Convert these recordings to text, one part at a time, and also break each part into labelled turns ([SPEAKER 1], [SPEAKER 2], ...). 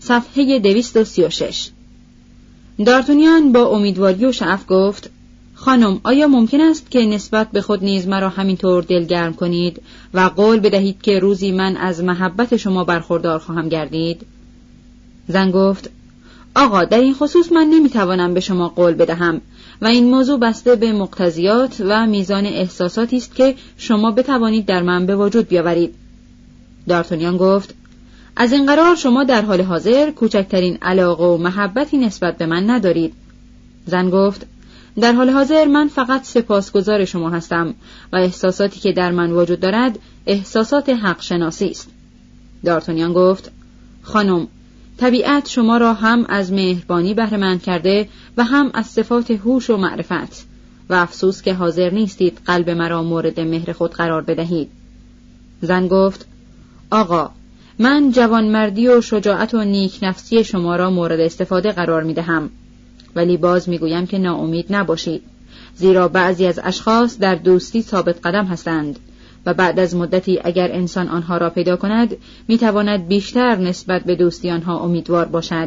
[SPEAKER 1] صفحه 236. دارتونیان با امیدواری و شعف گفت: خانم، آیا ممکن است که نسبت به خود نیز مرا همینطور دلگرم کنید و قول بدهید که روزی من از محبت شما برخوردار خواهم گردید؟ زن گفت: آقا، در این خصوص من نمیتوانم به شما قول بدهم و این موضوع بسته به مقتضیات و میزان احساساتی است که شما بتوانید در من به وجود بیاورید. دارتونیان گفت: از این قرار شما در حال حاضر کوچکترین علاقه و محبتی نسبت به من ندارید. زن گفت: در حال حاضر من فقط سپاسگزار شما هستم و احساساتی که در من وجود دارد احساسات حق شناسی است. دارتونیان گفت: خانم، طبیعت شما را هم از مهربانی بهره مند کرده و هم از صفات هوش و معرفت و افسوس که حاضر نیستید قلب مرا مورد مهر خود قرار بدهید. زن گفت: آقا، من جوانمردی و شجاعت و نیک نفسی شما را مورد استفاده قرار می دهم، ولی باز می گویم که ناامید نباشید، زیرا بعضی از اشخاص در دوستی ثابت قدم هستند و بعد از مدتی اگر انسان آنها را پیدا کند می تواند بیشتر نسبت به دوستی آنها امیدوار باشد.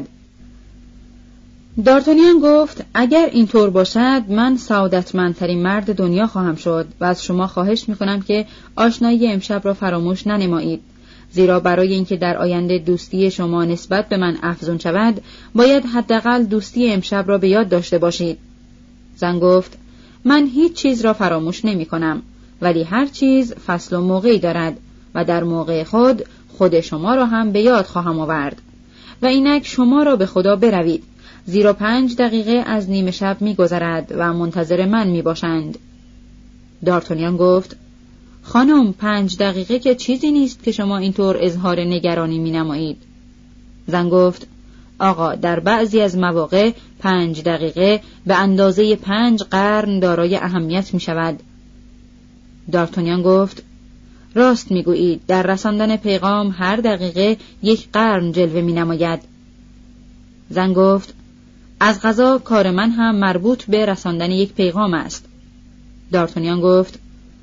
[SPEAKER 1] دارتونیان گفت: اگر اینطور باشد من سعادتمندترین مرد دنیا خواهم شد و از شما خواهش می کنم که آشنایی امشب را فراموش ننمایید، زیرا برای اینکه در آینده دوستی شما نسبت به من افزون شود باید حداقل دوستی امشب را به یاد داشته باشید. زن گفت: من هیچ چیز را فراموش نمی کنم، ولی هر چیز فصل و موقعی دارد و در موقع خود شما را هم به یاد خواهم آورد و اینک شما را به خدا بروید، زیرا 5 دقیقه از نیمه شب می گذرد و منتظر من می باشند. دارتونیان گفت: خانم، 5 دقیقه که چیزی نیست که شما اینطور اظهار نگرانی می نمایید. زن گفت: آقا، در بعضی از مواقع 5 دقیقه به اندازه 5 قرن دارای اهمیت می شود. دارتونیان گفت: راست می گویید، در رساندن پیغام هر دقیقه 1 قرن جلوه می نماید. زن گفت: از قضا کار من هم مربوط به رساندن 1 پیغام است. دارتونیان گفت: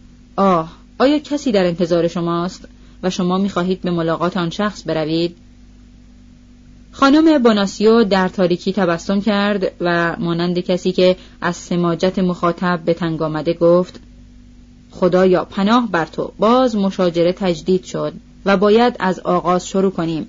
[SPEAKER 1] آیا کسی در انتظار شماست و شما می خواهید به ملاقات آن شخص بروید؟ خانم بوناسیو در تاریکی تبسم کرد و مانند کسی که از سماجت مخاطب به تنگ آمده گفت: خدایا پناه بر تو، باز مشاجره تجدید شد و باید از آغاز شروع کنیم.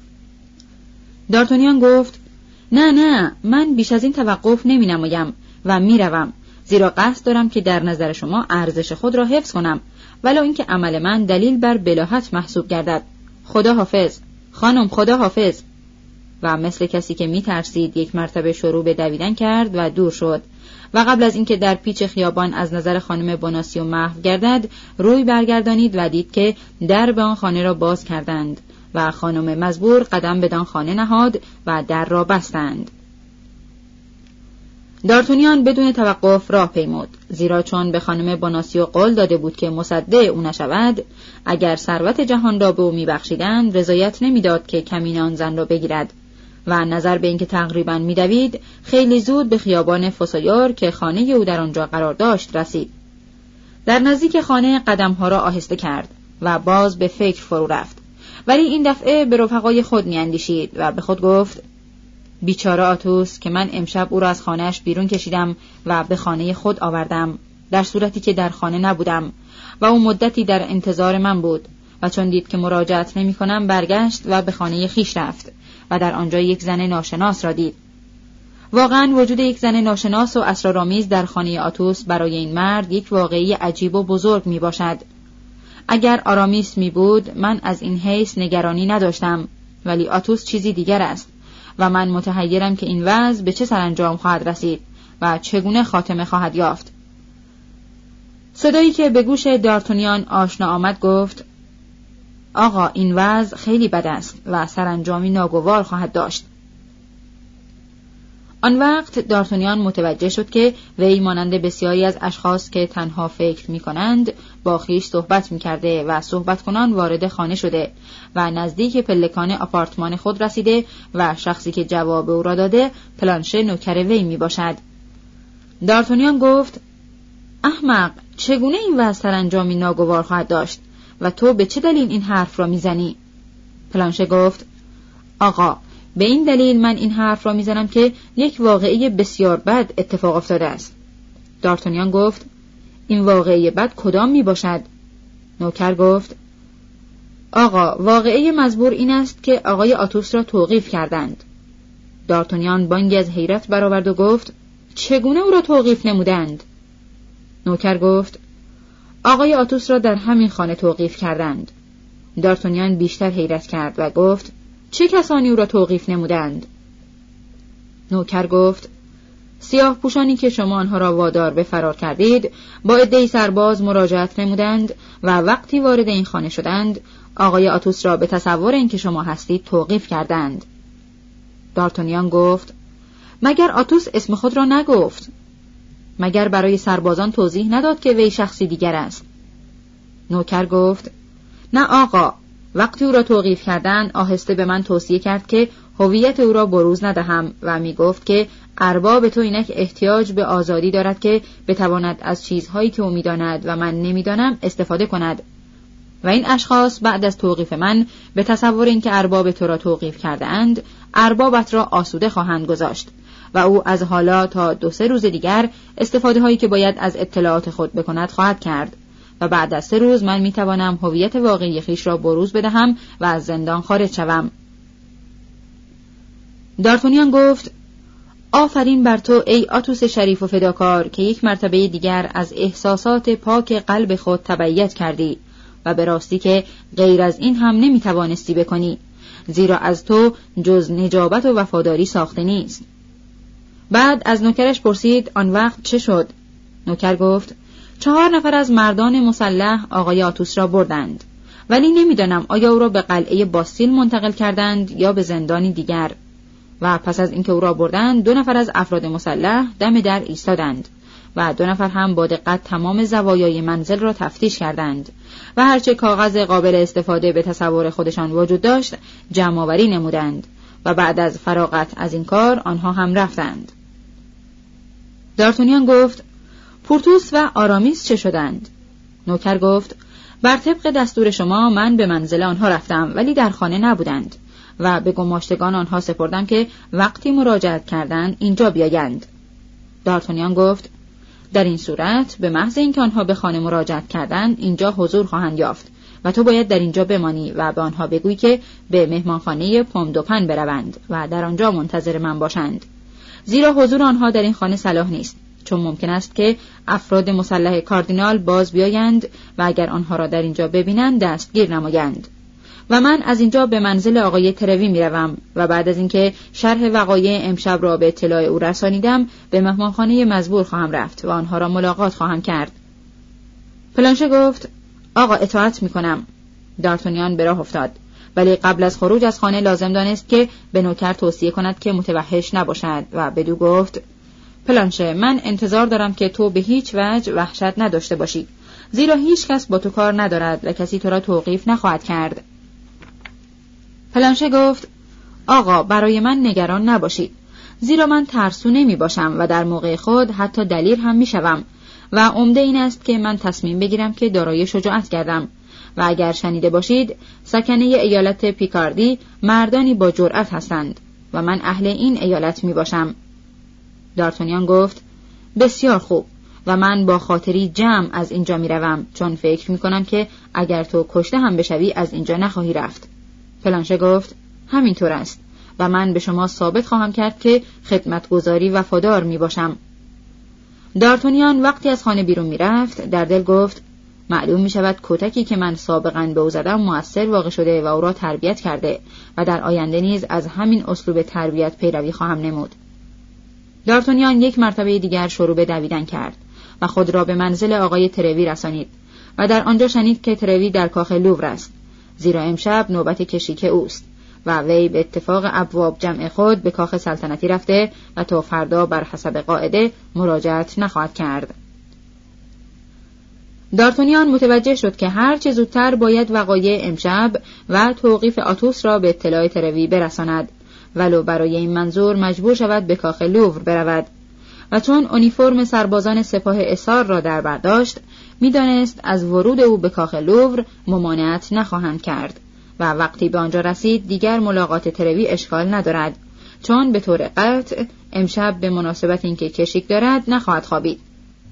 [SPEAKER 1] دارتونیان گفت: نه، من بیش از این توقف نمی نمایم و می روم، زیرا قصد دارم که در نظر شما ارزش خود را حفظ کنم، ولو اینکه عمل من دلیل بر بلاهت محسوب گردد. خدا حافظ خانم، خدا حافظ. و مثل کسی که می ترسید 1 مرتبه شروع به دویدن کرد و دور شد و قبل از اینکه در پیچ خیابان از نظر خانم بوناسیو محو گردد روی برگردانید و دید که در به آن خانه را باز کردند و خانم مزبور قدم بدان خانه نهاد و در را بستند. دارتونیان بدون توقف راه پیمود، زیرا چون به خانم بوناسیو قول داده بود که مصدع او نشود، اگر ثروت جهان را به او میبخشیدند رضایت نمیداد که کمین آن زن را بگیرد و نظر به اینکه تقریباً میدوید خیلی زود به خیابان فوسویور که خانه او در آنجا قرار داشت رسید. در نزدیک خانه قدمها را آهسته کرد و باز به فکر فرو رفت، ولی این دفعه به رفقای خود میاندیشید و به خود گفت: بیچاره آتوس که من امشب او را از خانهش بیرون کشیدم و به خانه خود آوردم، در صورتی که در خانه نبودم و او مدتی در انتظار من بود و چون دید که مراجعت نمی کنم برگشت و به خانه خیش رفت و در آنجا 1 زن ناشناس را دید. واقعا وجود 1 زن ناشناس و اسرارآمیز در خانه آتوس برای این مرد 1 واقعه عجیب و بزرگ می باشد. اگر آرامیس می بود من از این حیث نگرانی نداشتم، ولی آتوس چیزی دیگر است و من متحیرم که این وضع به چه سرانجام خواهد رسید و چگونه خاتمه خواهد یافت. صدایی که به گوش دارتونیان آشنا آمد گفت: آقا، این وضع خیلی بد است و سرانجامی ناگوار خواهد داشت. آن وقت دارتونیان متوجه شد که وی مانند بسیاری از اشخاص که تنها فکر می کنند با خویش صحبت می کرده و صحبت کنان وارد خانه شده و نزدیک پلکان آپارتمان خود رسیده و شخصی که جواب او را داده پلانشه نوکر وی می باشد. دارتونیان گفت: احمق، چگونه این وضع سرانجامی ناگوار خواهد داشت و تو به چه دلیل این حرف را می زنی؟ پلانشه گفت: آقا، به این دلیل من این حرف را میزنم که یک واقعه بسیار بد اتفاق افتاده است. دارتانیان گفت: این واقعه بد کدام می باشد؟ نوکر گفت: آقا، واقعه مزبور این است که آقای آتوس را توقیف کردند. دارتانیان بانگی از حیرت برآورد و گفت: چگونه او را توقیف نمودند؟ نوکر گفت: آقای آتوس را در همین خانه توقیف کردند. دارتانیان بیشتر حیرت کرد و گفت: چه کسانی او را توقیف نمودند؟ نوکر گفت: سیاه پوشانی که شما آنها را وادار به فرار کردید با عده‌ای سرباز مراجعت نمودند و وقتی وارد این خانه شدند آقای آتوس را به تصور اینکه شما هستید توقیف کردند. دارتانیان گفت: مگر آتوس اسم خود را نگفت؟ مگر برای سربازان توضیح نداد که وی شخصی دیگر است؟ نوکر گفت: نه آقا، وقتی او را توقیف کردند آهسته به من توصیه کرد که هویت او را بروز ندهم و می گفت که ارباب تو اینک احتیاج به آزادی دارد که بتواند از چیزهایی که او می‌داند و من نمی‌دانم استفاده کند و این اشخاص بعد از توقیف من به تصور اینکه ارباب تو را توقیف کرده اند اربابت را آسوده خواهند گذاشت و او از حالا تا 2-3 روز دیگر استفاده هایی که باید از اطلاعات خود بکند خواهد کرد و بعد از 3 روز من میتوانم هویت واقعی خویش را بروز بدهم و از زندان خارج شوم. دارتانیان گفت: آفرین بر تو ای آتوس شریف و فداکار که یک مرتبه دیگر از احساسات پاک قلب خود تبعیت کردی و به راستی که غیر از این هم نمیتوانستی بکنی، زیرا از تو جز نجابت و وفاداری ساخته نیست. بعد از نوکرش پرسید: آن وقت چه شد؟ نوکر گفت: 4 نفر از مردان مسلح آقای آتوس را بردند، ولی نمیدانم آیا او را به قلعه باستیل منتقل کردند یا به زندانی دیگر. و پس از اینکه او را بردند 2 نفر از افراد مسلح دم در ایستادند و 2 نفر هم با دقت تمام زوایای منزل را تفتیش کردند و هرچه کاغذ قابل استفاده به تصور خودشان وجود داشت جمع‌آوری نمودند و بعد از فراغت از این کار آنها هم رفتند. دارتانیان گفت: پورتوس و آرامیس چه شدند؟ نوکر گفت: بر طبق دستور شما من به منزل آنها رفتم ولی در خانه نبودند و به گماشتگان آنها سپردم که وقتی مراجعت کردند اینجا بیایند. دارتانیان گفت: در این صورت به محض اینکه آنها به خانه مراجعت کردند اینجا حضور خواهند یافت و تو باید در اینجا بمانی و به آنها بگوی که به مهمانخانه پومدوپن بروند و در آنجا منتظر من باشند، زیرا حضور آنها در این خانه صلاح نیست، چون ممکن است که افراد مسلح کاردینال باز بیایند و اگر آنها را در اینجا ببینند دستگیر نمایند. و من از اینجا به منزل آقای تروی میروم و بعد از اینکه شرح وقایع امشب را به اطلاع او رسانیدم به مهمانخانه مزبور خواهم رفت و آنها را ملاقات خواهم کرد. پلانشه گفت: آقا اطاعت میکنم. دارتانیان به راه افتاد، ولی قبل از خروج از خانه لازم دانست که به نوکر توصیه کند که متوحش نباشد و بدو گفت: پلانشه، من انتظار دارم که تو به هیچ وجه وحشت نداشته باشی، زیرا هیچ کس با تو کار ندارد و کسی تو را توقیف نخواهد کرد. پلانشه گفت: آقا برای من نگران نباشید، زیرا من ترسو نمی باشم و در موقع خود حتی دلیر هم می شوم و عمده این است که من تصمیم بگیرم که دارای شجاعت گردم و اگر شنیده باشید سکنه ایالت پیکاردی مردانی با جرأت هستند و من اهل این ایالت می باشم. دارتانیان گفت: بسیار خوب و من با خاطری جمع از اینجا می روم، چون فکر می کنم که اگر تو کشته هم بشوی از اینجا نخواهی رفت. پلانشه گفت: همینطور است و من به شما ثابت خواهم کرد که خدمتگزاری وفادار می باشم. دارتانیان وقتی از خانه بیرون می رفت در دل گفت: معلوم می شود کتکی که من سابقاً به او زدم مؤثر واقع شده و او را تربیت کرده و در آینده نیز از همین اسلوب تربیت پیروی خواهم نمود. دارتانیان یک مرتبه دیگر شروع به دویدن کرد و خود را به منزل آقای تروی رسانید و در آنجا شنید که تروی در کاخ لوور است، زیرا امشب نوبت کشیک اوست و وی به اتفاق ابواب جمع خود به کاخ سلطنتی رفته و تا فردا بر حسب قاعده مراجعت نخواهد کرد. دارتانیان متوجه شد که هر چه زودتر باید وقایع امشب و توقیف آتوس را به اطلاع تروی برساند، ولو برای این منظور مجبور شود به کاخ لوور برود و چون اونیفرم سربازان سپاه اسار را در برداشت می‌دانست از ورود او به کاخ لوور ممانعت نخواهند کرد و وقتی به آنجا رسید دیگر ملاقات تروی اشکال ندارد، چون به طور قطع امشب به مناسبت اینکه کشیک دارد نخواهد خوابید.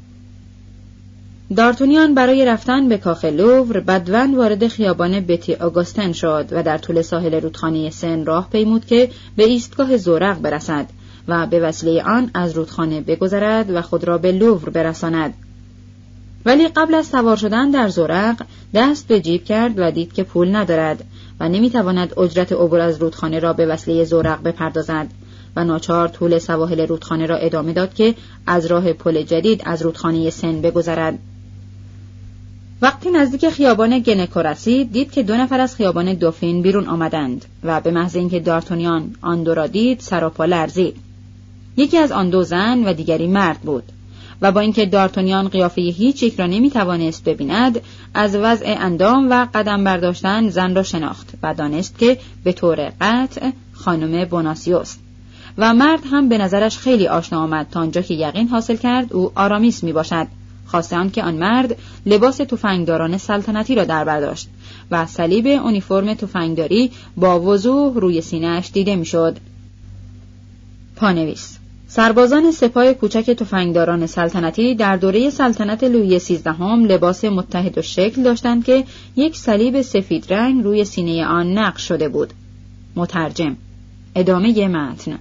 [SPEAKER 1] دارتونیان برای رفتن به کاخ لوور بدون وارد خیابان بتی آگوستن شد و در طول ساحل رودخانه سن راه پیمود که به ایستگاه زورق برسد و به وسیله آن از رودخانه بگذرد و خود را به لوور برساند. ولی قبل از سوار شدن در زورق دست به جیب کرد و دید که پول ندارد و نمیتواند اجرت عبور از رودخانه را به وسیله زورق بپردازد و ناچار طول سواحل رودخانه را ادامه داد که از راه پل جدید از رودخانه سن بگذرد. وقتی نزدیک خیابان گنکو رسید دید که 2 نفر از خیابان دوفین بیرون آمدند و به محض اینکه دارتونیان آن دو را دید سراپا لرزید. یکی از آن 2 زن و دیگری مرد بود و با اینکه دارتونیان قیافه هیچ یک را نمیتوانست ببیند، از وضع اندام و قدم برداشتن زن را شناخت و دانست که به طور قطع خانم بوناسیوست و مرد هم به نظرش خیلی آشنا آمد تا آنجا که یقین حاصل کرد او آرامیس می باشد، خاصه آن که آن مرد لباس تفنگداران سلطنتی را در برداشت و صلیب اونیفرم تفنگداری با وضوح روی سینه‌اش دیده میشد. پانویس: سربازان سپاه کوچک تفنگداران سلطنتی در دوره سلطنت لویی 13 لباس متحد و شکل داشتند که یک صلیب سفید رنگ روی سینه آن نقش شده بود. مترجم. ادامه متن.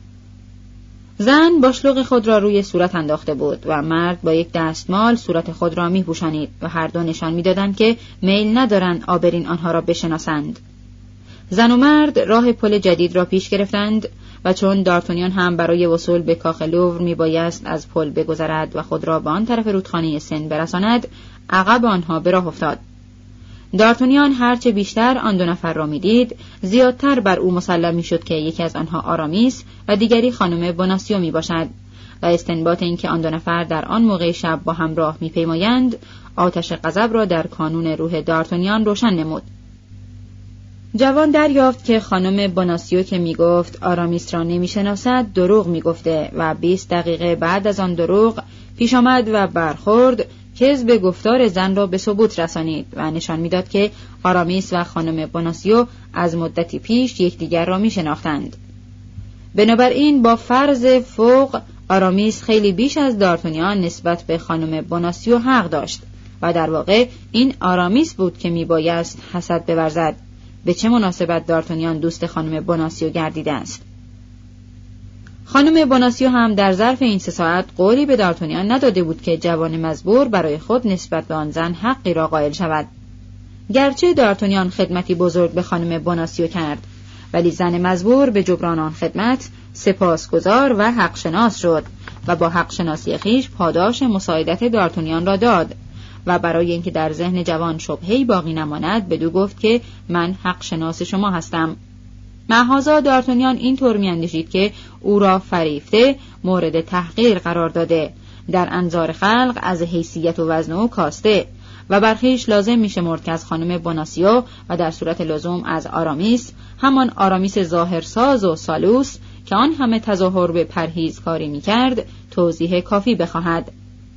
[SPEAKER 1] زن باشلوق خود را روی صورت انداخته بود و مرد با یک دستمال صورت خود را می‌پوشانید و هر دو نشان می‌دادند که میل ندارند آبرین آنها را بشناسند. زن و مرد راه پل جدید را پیش گرفتند و چون دارتونیان هم برای وصول به کاخ لوور میبایست از پل بگذرد و خود را به آن طرف رودخانه سن برساند، عقب آنها به راه افتاد. دارتونیان هرچه بیشتر آن 2 نفر را میدید، زیادتر بر او مسلم میشد که یکی از آنها آرامیس و دیگری خانم بوناسیو میباشد و استنباط این که آن 2 نفر در آن موقع شب با هم راه میپیمایند آتش غضب را در کانون روح دارتونیان روشن نمود. جوان دریافت که خانم بوناسیو که میگفت آرامیس را نمیشناسد دروغ میگفته و 20 دقیقه بعد از آن دروغ پیش آمد و برخورد کذب گفتار زن را به ثبوت رسانید و نشان میداد که آرامیس و خانم بوناسیو از مدتی پیش یکدیگر را میشناختند. بنابراین با فرض فوق آرامیس خیلی بیش از دارتونیان نسبت به خانم بوناسیو حق داشت و در واقع این آرامیس بود که میبایست حسد بورزد. به چه مناسبت دارتونیان دوست خانم بوناسیو گردیده است؟ خانم بوناسیو هم در ظرف این 3 ساعت قولی به دارتونیان نداده بود که جوان مزبور برای خود نسبت به آن زن حقی را قائل شود. گرچه دارتونیان خدمتی بزرگ به خانم بوناسیو کرد، ولی زن مزبور به جبران آن خدمت سپاسگزار و حق شناس شد و با حق شناسی خویش پاداش مساعدت دارتونیان را داد و برای اینکه در ذهن جوان شبهه‌ای باقی نماند بدو گفت که من حق شناس شما هستم. معاذا دارتونیان این طور میاندیشید که او را فریفته مورد تحقیر قرار داده، در انظار خلق از حیثیت و وزن او کاسته و برخیش لازم میشمرد که از خانم بوناسیو و در صورت لزوم از آرامیس، همان آرامیس ظاهرساز و سالوس که آن همه تظاهر به پرهیزکاری میکرد، توضیح کافی بخواهد.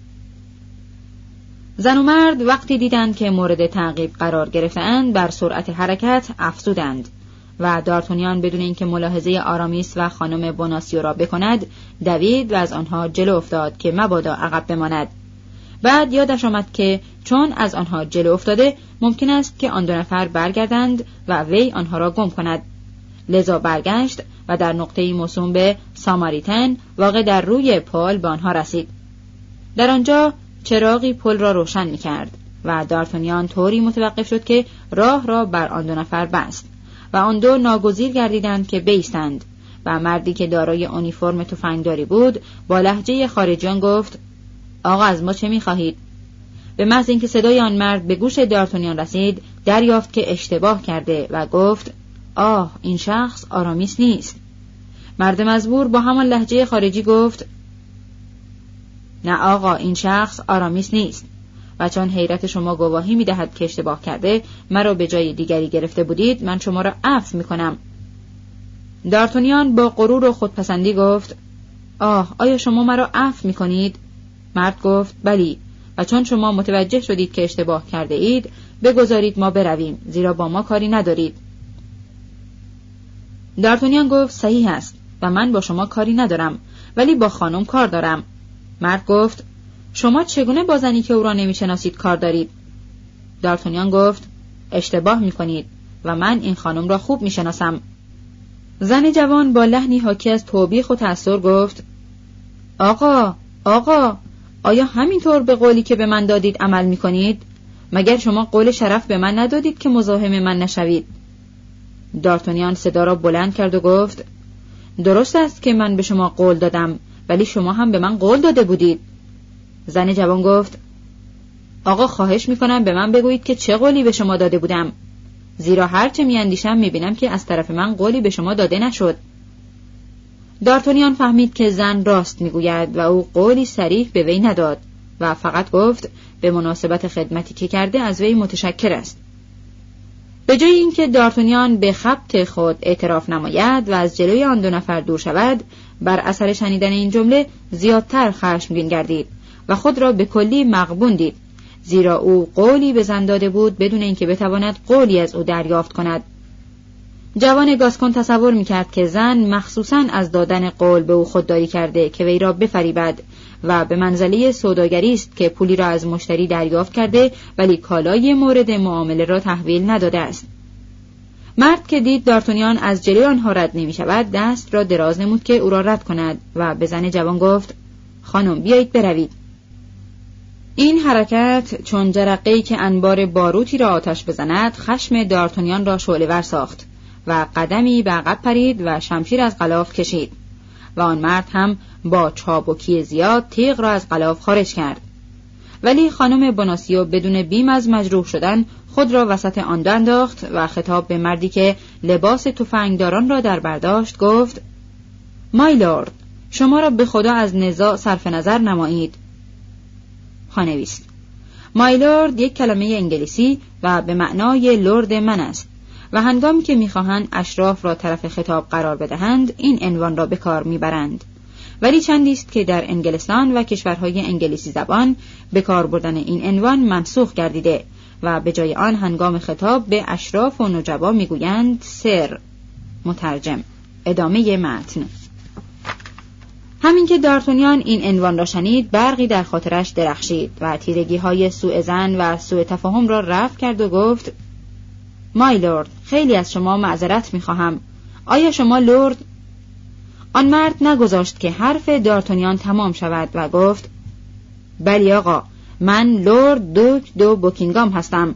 [SPEAKER 1] زن و مرد وقتی دیدند که مورد تعقیب قرار گرفتند بر سرعت حرکت افزودند و دارتونیان بدون اینکه ملاحظه آرامیس و خانم بوناسیو را بکند دوید و از آنها جلو افتاد که مبادا عقب بماند. بعد یادش آمد که چون از آنها جلو افتاده ممکن است که آن 2 نفر برگردند و وی آنها را گم کند، لذا برگشت و در نقطه‌ای موسوم به ساماریتن واقع در روی پل به آنها رسید. در آنجا چراغی پل را روشن می‌کرد و دارتونیان طوری متوقف شد که راه را بر آن 2 نفر بست و آن 2 ناگزیر گردیدند که بایستند و مردی که دارای اونیفرم تفنگداری بود با لهجه خارجیان گفت: آقا از ما چه می‌خواهید؟ به محض اینکه صدای آن مرد به گوش دارتونیان رسید دریافت که اشتباه کرده و گفت: آه، این شخص آرامیس نیست. مرد مزبور با همان لهجه خارجی گفت: نه آقا، این شخص آرامیس نیست و چون حیرت شما گواهی می‌دهد که اشتباه کرده، مرا به جای دیگری گرفته بودید، من شما را عفو می‌کنم. دارتونیان با غرور و خودپسندی گفت: آیا شما مرا عفو می‌کنید؟ مرد گفت: بلی، و چون شما متوجه شدید که اشتباه کرده اید، بگذارید ما برویم، زیرا با ما کاری ندارید. دارتونیان گفت صحیح است و من با شما کاری ندارم، ولی با خانم کار دارم. مرد گفت شما چگونه با زنی که او را نمیشناسید کار دارید؟ دارتونیان گفت اشتباه میکنید و من این خانم را خوب میشناسم. زن جوان با لحنی حاکی از توبیخ و تأثیر گفت آقا، آیا همینطور به قولی که به من دادید عمل میکنید؟ مگر شما قول شرف به من ندادید که مزاحم من نشوید؟ دارتونیان صدا را بلند کرد و گفت درست است که من به شما قول دادم، ولی شما هم به من قول داده بودید. زن جوان گفت آقا خواهش میکنم به من بگویید که چه قولی به شما داده بودم، زیرا هرچه میاندیشم میبینم که از طرف من قولی به شما داده نشد. دارتونیان فهمید که زن راست میگوید و او قولی صریح به وی نداد و فقط گفت به مناسبت خدمتی که کرده از وی متشکر است. به جای اینکه دارتونیان به خبط خود اعتراف نماید و از جلوی آن دو نفر دور شود، بر اثر شنیدن این جمله زیادتر خشمگین گردید و خود را به کلی مغبون دید، زیرا او قولی به زن داده بود بدون اینکه بتواند قولی از او دریافت کند. جوان گاسکون تصور میکرد که زن مخصوصاً از دادن قول به او خودداری کرده که وی را بفریبد و به منزله سوداگری است که پولی را از مشتری دریافت کرده ولی کالای مورد معامله را تحویل نداده است. مرد که دید دارتونیان از جلوی آنها رد نمی شود، دست را دراز نمود که او را رد کند و به زن جوان گفت خانم بیایید بروید. این حرکت چون جرقه‌ای که انبار باروتی را آتش بزند خشم دارتونیان را شعله‌ور ساخت و قدمی به عقب پرید و شمشیر از غلاف کشید و آن مرد هم با چابکی زیاد تیغ را از غلاف خارج کرد. ولی خانم بوناسیو بدون بیم از مجروح شدن خود را وسط آن دو انداخت و خطاب به مردی که لباس تفنگداران را در برداشت گفت مایلورد، شما را به خدا از نزاع صرف نظر نمایید. خانویست: مایلورد یک کلمه انگلیسی و به معنای لرد من است و هنگامی که می‌خواهند اشراف را طرف خطاب قرار بدهند این عنوان را به کار می‌برند، ولی چندی است که در انگلستان و کشورهای انگلیسی زبان به کار بردن این عنوان منسوخ گردیده و به جای آن هنگام خطاب به اشراف و نجبا می‌گویند سر. مترجم. ادامه متن. همین که دارتونیان این عنوان را شنید برقی در خاطرش درخشید و تیرگی‌های سوء ظن و سوء تفاهم را رفع کرد و گفت مایلورد، خیلی از شما معذرت می‌خواهم. آیا شما لرد؟ آن مرد نگذاشت که حرف دارتونیان تمام شود و گفت بلی آقا، من لرد دوک دو بوکینگام هستم.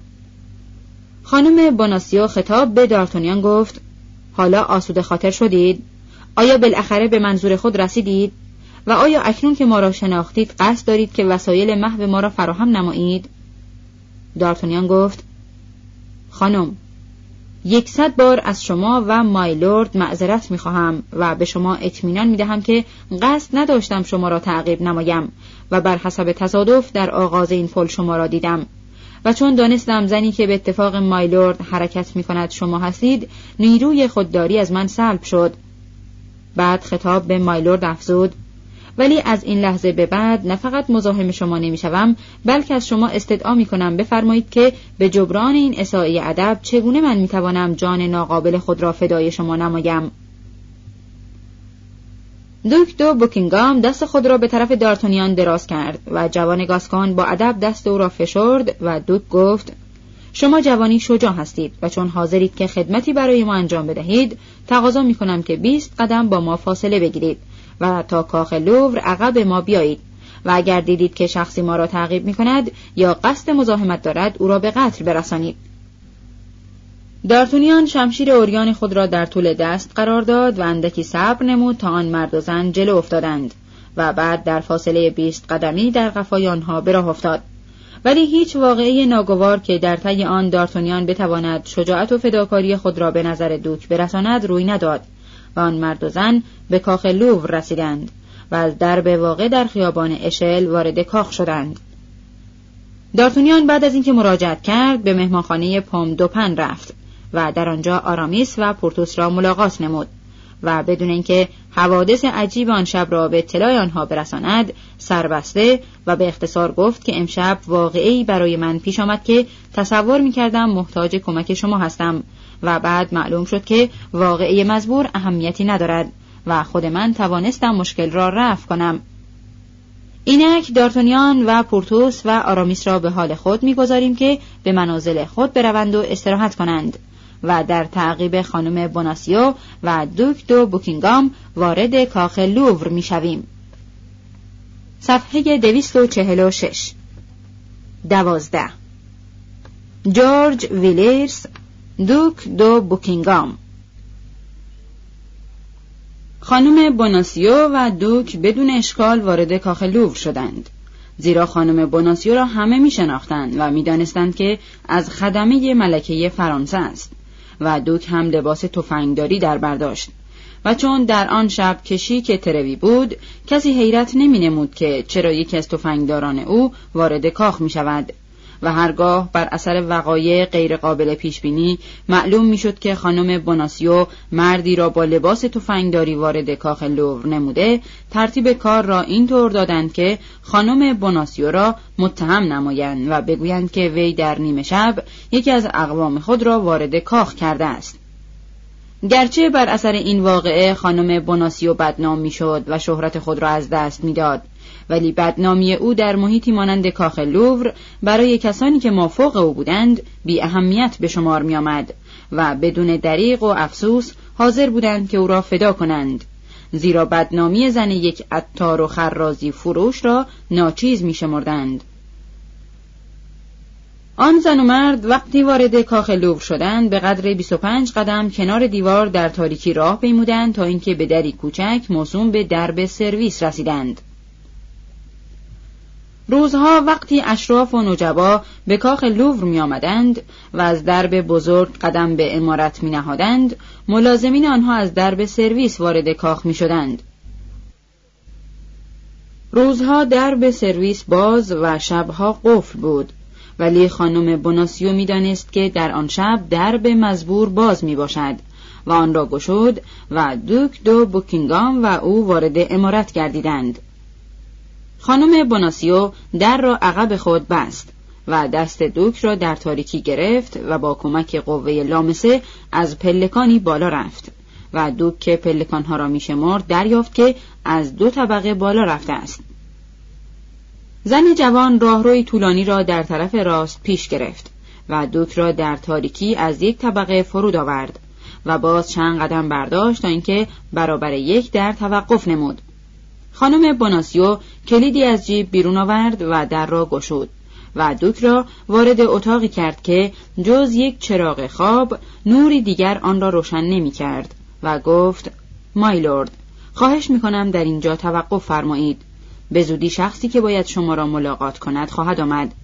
[SPEAKER 1] خانم بوناسیو خطاب به دارتونیان گفت حالا آسوده خاطر شدید؟ آیا بالاخره به منظور خود رسیدید؟ و آیا اکنون که ما را شناختید قصد دارید که وسایل محو ما را فراهم نمایید؟ دارتونیان گفت خانم، 100 بار از شما و مایلورد معذرت می‌خواهم و به شما اطمینان می‌دهم که قصد نداشتم شما را تعقیب نمایم و بر حسب تصادف در آغاز این پل شما را دیدم و چون دانستم زنی که به اتفاق مایلورد حرکت می‌کند شما هستید، نیروی خودداری از من سلب شد. بعد خطاب به مایلورد افزود ولی از این لحظه به بعد نه فقط مزاحم شما نمی‌شوم، بلکه از شما استدعا می‌کنم بفرمایید که به جبران این اساءه ادب چگونه من می‌توانم جان ناقابل خود را فدای شما نمایم. دوک دو بوکینگام دست خود را به طرف دارتونیان دراز کرد و جوان گاسکون با ادب دست او را فشرد و دوک گفت شما جوانی شجاع هستید و چون حاضرید که خدمتی برای ما انجام بدهید، تقاضا می‌کنم که 20 قدم با ما فاصله بگیرید و تا کاخ لوور عقب ما بیایید و اگر دیدید که شخصی ما را تعقیب می‌کند یا قصد مزاحمت دارد او را به قتل برسانید. دارتونیان شمشیر عریان خود را در طول دست قرار داد و اندکی صبر نمود تا آن مرد و زن جلو افتادند و بعد در فاصله 20 قدمی در قفای آنها به راه افتاد. ولی هیچ واقعه ناگوار که در طی آن دارتونیان بتواند شجاعت و فداکاری خود را به نظر دوک برساند روی نداد و آن مرد و زن به کاخ لوور رسیدند و از درب واقع در خیابان اشل وارد کاخ شدند. دارتونیان بعد از اینکه مراجعت کرد به مهمانخانه پوم دوپن رفت و در آنجا آرامیس و پورتوس را ملاقات نمود و بدون اینکه حوادث عجیب آن شب را به اطلاع آنها برساند سربسته و به اختصار گفت که امشب واقعی برای من پیش آمد که تصور می‌کردم محتاج کمک شما هستم و بعد معلوم شد که واقعی مزبور اهمیتی ندارد و خود من توانستم مشکل را رفع کنم. اینک دارتانیان و پورتوس و آرامیس را به حال خود می‌گذاریم که به منازل خود بروند و استراحت کنند و در تعقیب خانم بوناسیو و دوک دو بوکینگام وارد کاخ لوور می‌شویم. صفحه 246 12 جورج ویلیرز دوک دو بوکینگام. خانم بوناسیو و دوک بدون اشکال وارد کاخ لوور شدند، زیرا خانم بوناسیو را همه می شناختند و می دانستند که از خدمه ملکه فرانسه است و دوک هم لباس تفنگداری در برداشت و چون در آن شب کشیک تروی بود کسی حیرت نمی نمود که چرا یکی از تفنگداران او وارد کاخ می شود و هرگاه بر اثر وقایع غیر قابل پیش بینی معلوم میشد که خانم بوناسیو مردی را با لباس تفنگداری وارد کاخ لوور نموده، ترتیب کار را اینطور دادند که خانم بوناسیو را متهم نمایند و بگویند که وی در نیمه شب یکی از اقوام خود را وارد کاخ کرده است. گرچه بر اثر این واقعه خانم بوناسیو بدنام میشد و شهرت خود را از دست میداد، ولی بدنامی او در محیطی مانند کاخ لوور برای کسانی که مافوق او بودند بی اهمیت به شمار می آمد و بدون دریغ و افسوس حاضر بودند که او را فدا کنند، زیرا بدنامی زن یک عطار و خرازی فروش را ناچیز می شمردند. آن زن و مرد وقتی وارد کاخ لوور شدند به قدر 25 قدم کنار دیوار در تاریکی راه پیمودند تا اینکه به دری کوچک موسوم به درب سرویس رسیدند. روزها وقتی اشراف و نجبا به کاخ لوور می آمدند و از درب بزرگ قدم به عمارت می نهادند، ملازمین آنها از درب سرویس وارد کاخ می شدند. روزها درب سرویس باز و شبها قفل بود، ولی خانم بوناسیو می دانست که در آن شب درب مزبور باز می باشد و آن را گشود و دوک دو بوکینگام و او وارد عمارت گردیدند. خانم بوناسیو در را عقب خود بست و دست دوک را در تاریکی گرفت و با کمک قوه لامسه از پلکانی بالا رفت و دوک که پلکانها را میشمرد دریافت که از 2 طبقه بالا رفته است. زن جوان راهروی طولانی را در طرف راست پیش گرفت و دوک را در تاریکی از 1 طبقه فرود آورد و باز چند قدم برداشت تا اینکه برابر 1 در توقف نمود. خانم بوناسیو کلیدی از جیب بیرون آورد و در را گشود و دوک را وارد اتاقی کرد که جز 1 چراغ خواب نوری دیگر آن را روشن نمی کرد و گفت: مایلورد، خواهش می کنم در اینجا توقف فرمایید. به زودی شخصی که باید شما را ملاقات کند خواهد آمد.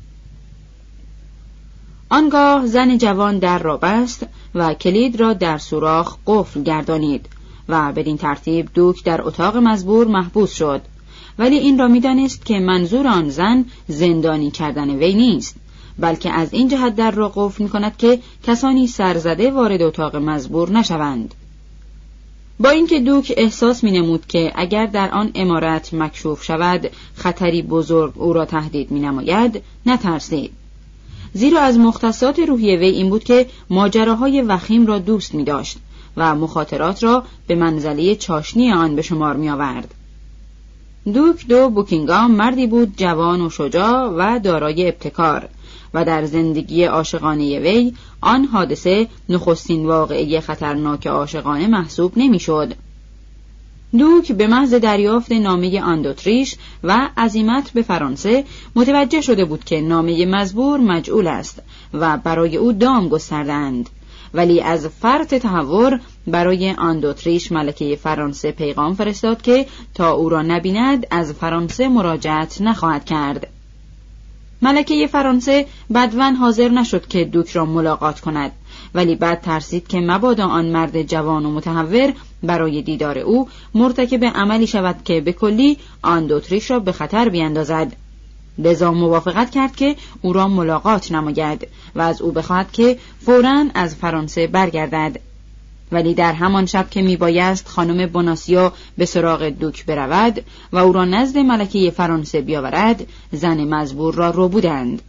[SPEAKER 1] آنگاه زن جوان در را بست و کلید را در سوراخ قفل گردانید و بدین ترتیب دوک در اتاق مزبور محبوس شد، ولی این را می‌دانست که منظور آن زن زندانی کردن وی نیست، بلکه از این جهت در را قفل می‌کند که کسانی سرزده وارد اتاق مزبور نشوند. با اینکه دوک احساس می‌نمود که اگر در آن عمارت مکشوف شود خطری بزرگ او را تهدید می‌نماید، نترسید، زیرا از مختصات روحی وی این بود که ماجراهای وخیم را دوست می‌داشت و مخاطرات را به منزله چاشنی آن به شمار می آورد. دوک دو بوکینگام مردی بود جوان و شجاع و دارای ابتکار و در زندگی عاشقانه وی آن حادثه نخستین واقعه خطرناک عاشقانه محسوب نمی شد. دوک به محض دریافت نامه آندوتریش و عزیمت به فرانسه متوجه شده بود که نامه مزبور مجعول است و برای او دام گستردند، ولی از فرط تهور برای آندوتریش ملکه فرانسه پیغام فرستاد که تا او را نبیند از فرانسه مراجعت نخواهد کرد. ملکه فرانسه بدون حاضر نشد که دوک را ملاقات کند، ولی بعد ترسید که مبادا آن مرد جوان و متهور برای دیدار او مرتکب عملی شود که به کلی آندوتریش را به خطر بیندازد. لذا موافقت کرد که او را ملاقات نماید و از او بخواهد که فوراً از فرانسه برگردد. ولی در همان شب که میبایست خانم بوناسیو به سراغ دوک برود و او را نزد ملکه فرانسه بیاورد، زن مزبور را ربودند.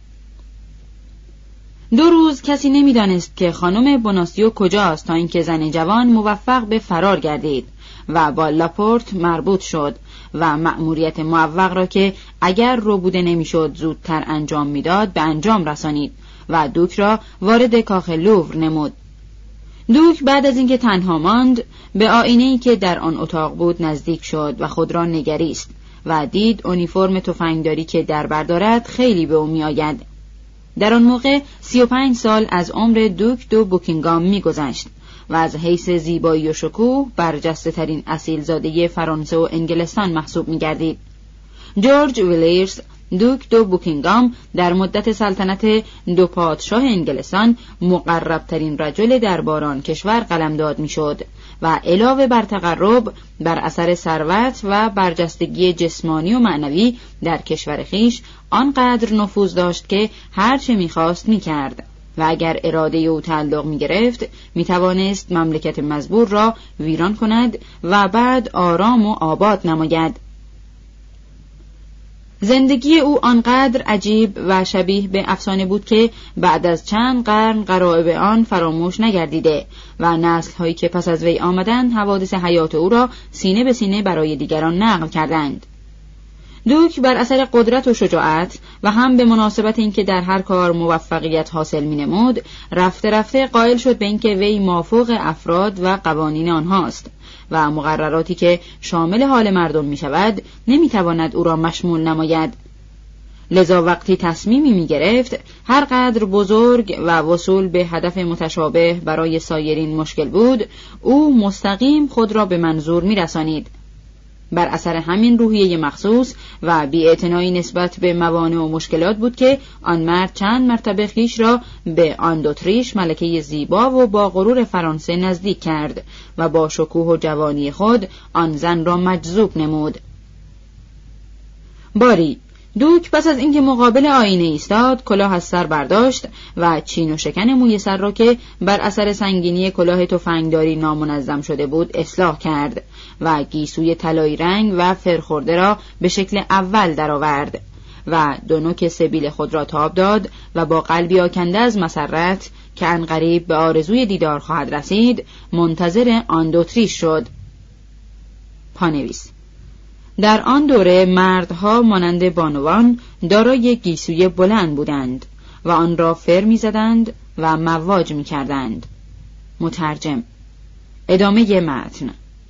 [SPEAKER 1] 2 روز کسی نمیدانست که خانم بوناسیو کجاست تا اینکه زن جوان موفق به فرار گردید و با لاپورت مربوط شد و مأموریت موفق را که اگر ربوده نمیشد زودتر انجام میداد به انجام رسانید و دوک را وارد کاخ لوور نمود. دوک بعد از اینکه تنها ماند به آینه‌ای که در آن اتاق بود نزدیک شد و خود را نگریست و دید اونیفرم تفنگداری که در بر دارد خیلی به او میآید. در آن موقع 35 سال از عمر دوک دو بوکینگام می‌گذشت و از حیث زیبایی و شکوه برجسته ترین اصیلزاده فرانسه و انگلستان محسوب می‌گردید. جورج ویلیرز دوک دو بوکینگام در مدت سلطنت 2 پادشاه انگلستان مقربترین رجل درباران کشور قلمداد میشد و علاوه بر تقرب بر اثر ثروت و برجستگی جسمانی و معنوی در کشور خیش آنقدر نفوذ داشت که هر چه میخواست میکرد و اگر اراده او تعلق میگرفت میتوانست مملکت مزبور را ویران کند و بعد آرام و آباد نماید. زندگی او آنقدر عجیب و شبیه به افسانه بود که بعد از چند قرن غرایب آن فراموش نگردیده و نسل‌هایی که پس از وی آمدند حوادث حیات او را سینه به سینه برای دیگران نقل کردند. دوک بر اثر قدرت و شجاعت و هم به مناسبت اینکه در هر کار موفقیت حاصل می‌نمود، رفته رفته قائل شد به اینکه وی مافوق افراد و قوانین آنهاست و مقرراتی که شامل حال مردم می شود نمی تواند او را مشمول نماید. لذا وقتی تصمیمی می گرفت هر قدر بزرگ و وصول به هدف متشابه برای سایرین مشکل بود، او مستقیم خود را به منظور می رسانید. بر اثر همین روحیه مخصوص و بی‌اعتنایی نسبت به موانع و مشکلات بود که آن مرد چند مرتبه خویش را به آن اتریش ملکه زیبا و با غرور فرانسه نزدیک کرد و با شکوه و جوانی خود آن زن را مجذوب نمود. باری دوک پس از اینکه مقابل آینه ایستاد کلاه از سر برداشت و چین و شکن موی سر را که بر اثر سنگینی کلاه تفنگداری نامنظم شده بود اصلاح کرد و گیسوی طلایی رنگ و فرخورده را به شکل اول درآورد و 2 نوک سبیل خود را تاب داد و با قلبی آکنده از مسرت که عنقریب به آرزوی دیدار خواهد رسید منتظر آن اتریش شد. پانویس: در آن دوره مردها مانند بانوان دارای گیسوی بلند بودند و آن را فر می‌زدند و مواج می‌کردند. مترجم. ادامه متن.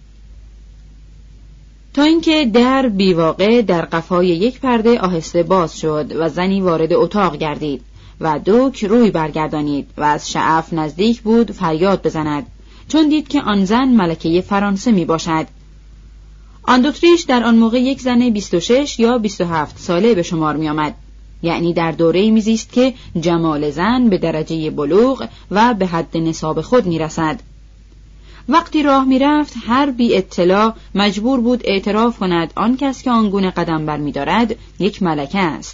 [SPEAKER 1] تا اینکه در بیواقع در قفای یک پرده آهسته باز شد و زنی وارد اتاق گردید و دوک روی برگردانید و از شعف نزدیک بود فریاد بزند، چون دید که آن زن ملکه فرانسه می باشد. آن اتریش در آن موقع یک زن 26 یا 27 ساله به شمار می آمد، یعنی در دوره‌ای میزیست که جمال زن به درجه بلوغ و به حد نصاب خود می رسد. وقتی راه می رفت هر بی اطلاع مجبور بود اعتراف کند آن کس که آنگونه قدم بر می دارد یک ملکه است.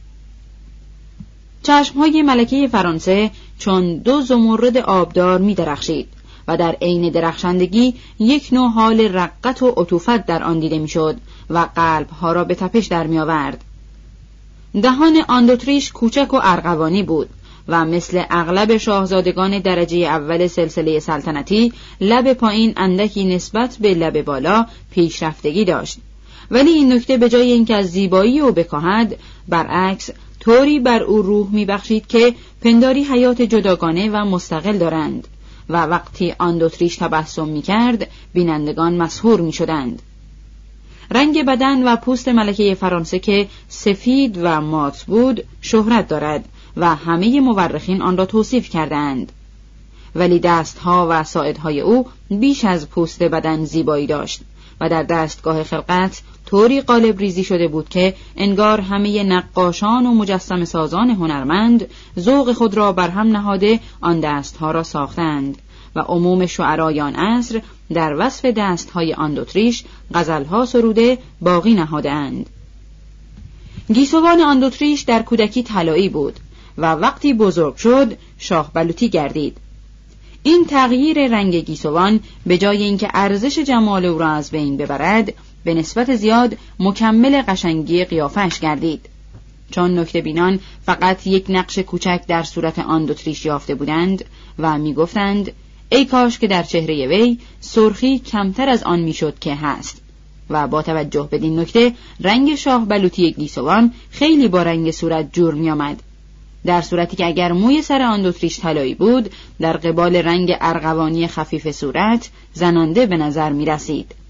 [SPEAKER 1] چشمهای ملکه فرانسه چون 2 زمرد آبدار می درخشید و در عین درخشندگی یک نوع حال رقت و عطوفت در آن دیده می شد و قلبها را به تپش در می آورد. دهان آن اتریش کوچک و ارغوانی بود و مثل اغلب شاهزادگان درجه اول سلسله سلطنتی لب پایین اندکی نسبت به لب بالا پیشرفتگی داشت، ولی این نکته به جای اینکه از زیبایی او بکاهد برعکس طوری بر او روح میبخشید که پنداری حیات جداگانه و مستقل دارند و وقتی آن اتریش تبسم میکرد بینندگان مسحور میشدند. رنگ بدن و پوست ملکه فرانسه که سفید و مات بود شهرت دارد و همه مورخین آن را توصیف کردند، ولی دستها و ساعدهای او بیش از پوست بدن زیبایی داشت و در دستگاه خلقت طوری قالب ریزی شده بود که انگار همه نقاشان و مجسمه سازان هنرمند ذوق خود را بر هم نهاده آن دستها را ساختند و عموم شعرای آن عصر در وصف دستهای آن اتریش غزلها سروده باقی نهادند. گیسوان آن اتریش در کودکی طلایی بود و وقتی بزرگ شد شاه بلوطی گردید. این تغییر رنگ گیسوان به جای اینکه ارزش جمال او را از بین ببرد، به نسبت زیاد مکمل قشنگی قیافه‌اش گردید. چون نکته بینان فقط یک نقش کوچک در صورت آن اتریش یافته بودند و می‌گفتند ای کاش که در چهره وی سرخی کمتر از آن میشد که هست. و با توجه بدین نکته رنگ شاه بلوطی گیسوان خیلی با رنگ صورت جور می آمد، در صورتی که اگر موی سر آن اتریش طلایی بود در قبال رنگ ارغوانی خفیف صورت زننده به نظر می رسید.